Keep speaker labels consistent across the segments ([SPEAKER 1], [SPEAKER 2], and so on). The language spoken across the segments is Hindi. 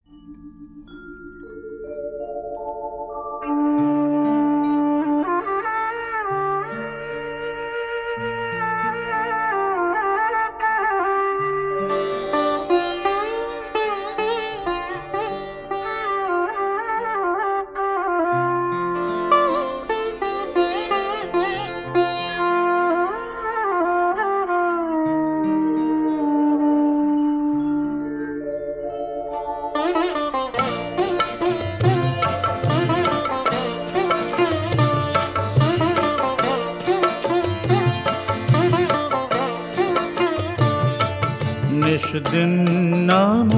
[SPEAKER 1] निश दिन नामो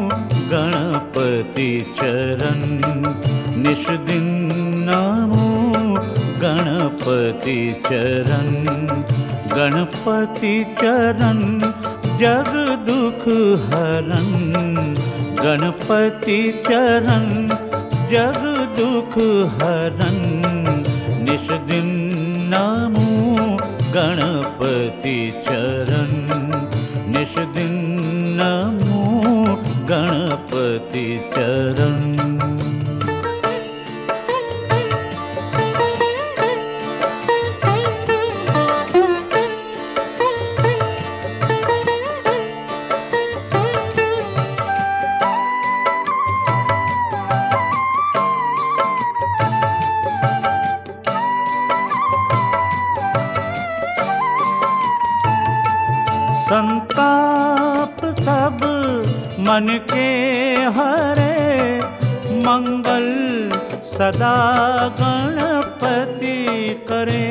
[SPEAKER 1] गणपति चरण, निश दिन नामो गणपति चरण। गणपति चरण जग दुख हरन, गणपति चरण जग दुख हरन। निश दिन नामो गणपति चरण, निश दिन नमो गणपति चरण। संताप सब मन के हरे, मंगल सदा गणपति करे।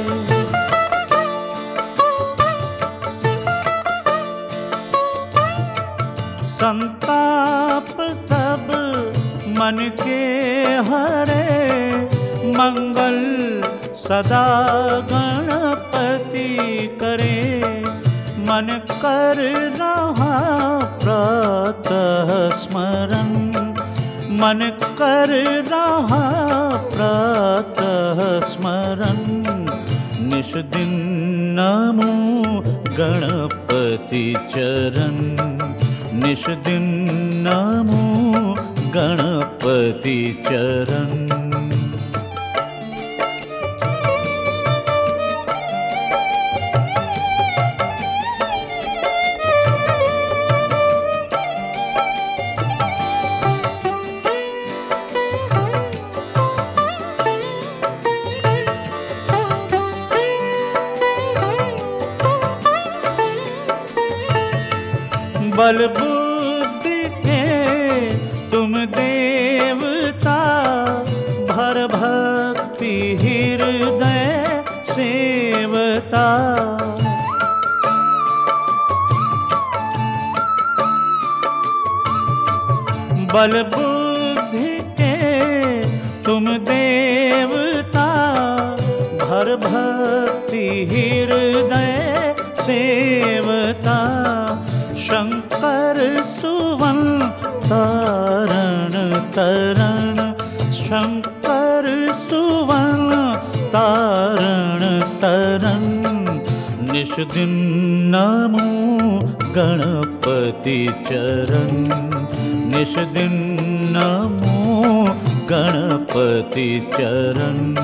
[SPEAKER 1] संताप सब मन के हरे, मंगल सदा गणपति करे। मन कर रहा प्रातः स्मरण, मन कर रहा प्रातः स्मरण। निश दिन नमो गणपति चरण, निश दिन नमो गणपति चरण। बल बुद्धि के तुम देवता, भर भक्ति हृदय सेवता। बल बुद्धि के तुम देवता, भर भक्ति हृदय सेवता। शंकर सुवन तारण तरण, शंकर सुवन तारण तरण। निश दिन नमो गणपति चरण, निश दिन नमो गणपति चरण।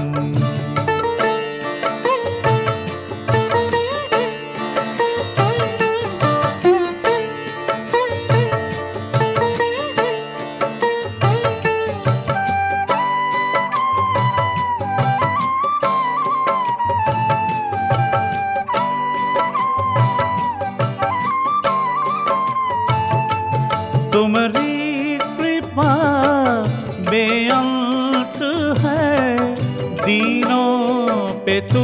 [SPEAKER 1] तुम्हारी कृपा बेअंत है, दीनों पे तू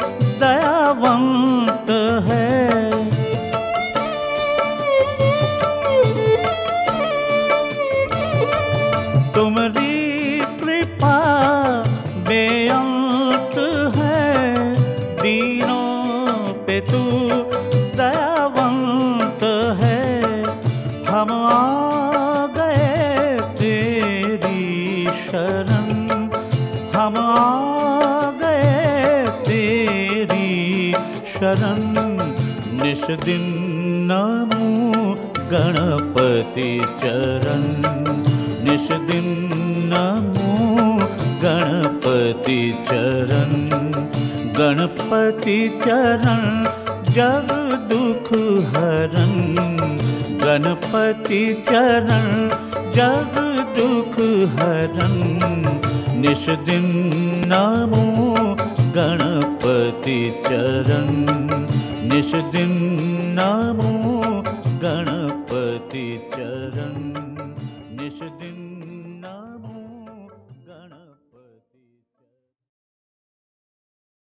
[SPEAKER 1] दयावंत है। तुम्हारी कृपा बेअंत है, दीनों पे तू दयावंत है। हम आ गए तेरी शरण, हम आ गए तेरी शरण। निश दिन नमो गणपति गणपति चरण निश दिन नमो गणपति चरण। गणपति चरण जग दुख हरन, गणपति चरण जग दुख हरन। निश दिन नमो गणपति चरण निश दिन नमो